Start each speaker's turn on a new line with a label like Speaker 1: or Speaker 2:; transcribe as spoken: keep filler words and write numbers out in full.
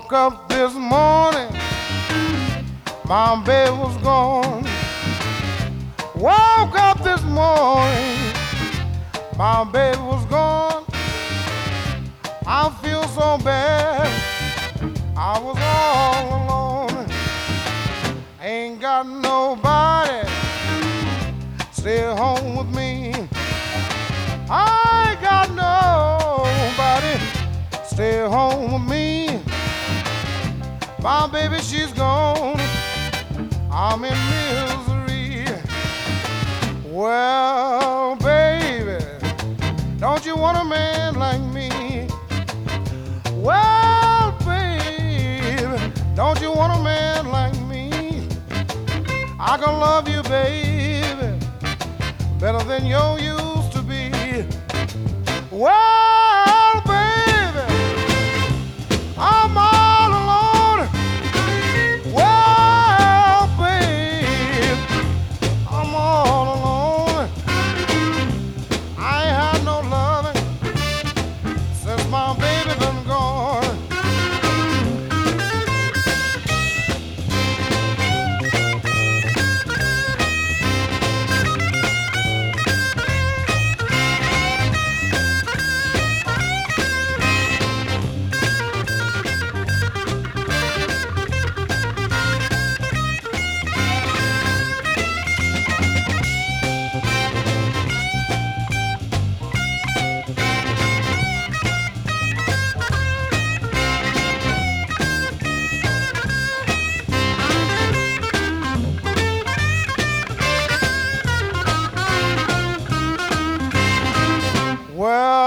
Speaker 1: Woke up this morning, my baby was gone. Woke up this morning, my baby was gone. I feel so bad, I was all alone. Ain't got nobody stay home with me. I ain't got nobody stay home with me. My baby, she's gone, I'm in misery. Well, baby, don't you want a man like me? Well, baby, don't you want a man like me? I can love you, baby, better than you used to be. Well, baby, I'm all alone. Well, babe, I'm all alone. I ain't had no loving since my baby been gone. Well,